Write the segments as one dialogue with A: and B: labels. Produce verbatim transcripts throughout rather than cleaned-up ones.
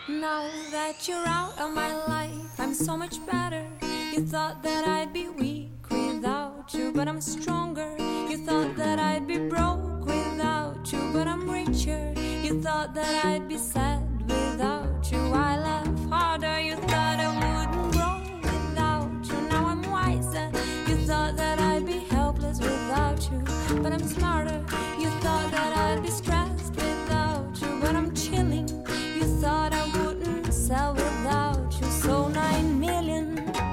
A: Now that you're out of my life, I'm so much better. You thought that I'd be weak without you, but I'm stronger. You thought that I'd be broke without you, but I'm richer. You thought that I'd be sad without you. I laugh harder. You thought I wouldn't grow without you. Now I'm wiser. You thought that I'd be helpless without you, but I'm smarter. You thought that I'd be stressed without you, but I'm chilling. You thought I wouldn't sell without you, so nine million.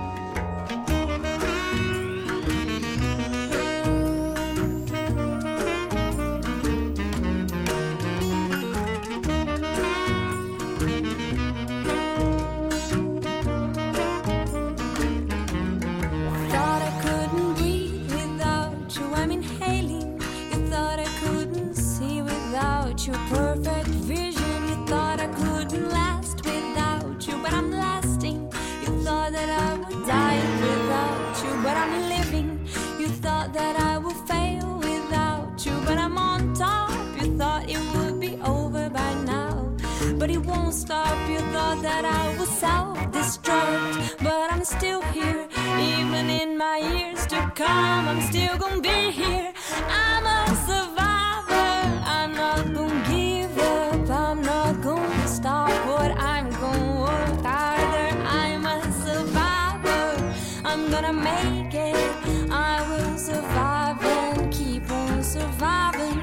A: Thought I couldn't breathe without you, I'm inhaling. You thought I couldn't see without you, perfect vision. You thought I couldn't last without you, but I'm lasting. You thought that I would die without you, but I'm living. You thought that I would fail without you, but I'm on top. You thought it would be over by now, but it won't stop. You thought that I would self-destruct, but I'm still here. Even in my years to come, I'm still gonna be here. I'm a survivor. I'm not gonna give up. I'm not gonna stop what I'm gonna work harder. I'm a survivor. I'm gonna make it. I will survive and keep on surviving.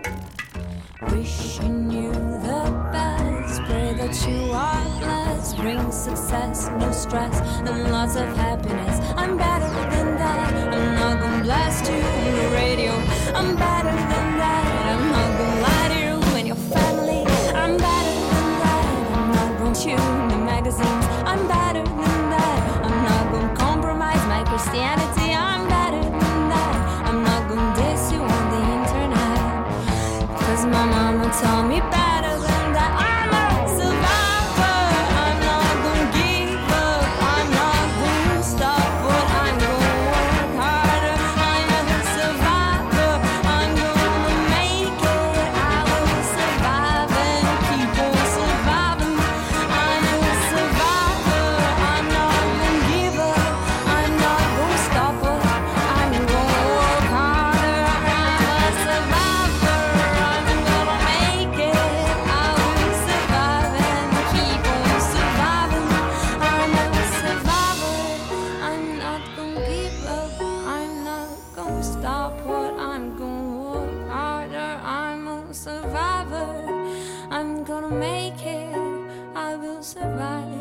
A: Wishing you the best. Pray that you are blessed. Bring success, no stress, and lots of happiness. I'm better than that. I'm not gonna blast you on the radio. I'm better than that. I'm not gonna lie to you and your family. I'm better than that. I'm not gonna chew in the magazines. I'm better than that. I'm not gonna compromise my Christianity. I'm better than that. I'm not gonna diss you on the internet, 'cause my mama told me better than that. I'm a survivor. I'm not gonna give up. I'm not gonna stop, but I'm gonna work harder. I'm a survivor. I'm gonna make it. I will survive and keep on surviving. I'm a survivor. I'm not gonna give up. I'm not gonna stop, but I'm gonna work harder. I'm a survivor. I'm gonna make it. I will survive and keep on surviving. I'm a survivor. I'm not gonna give up. I'm not gonna stop what I'm gonna work harder. I'm a survivor. I'm gonna make it. I will survive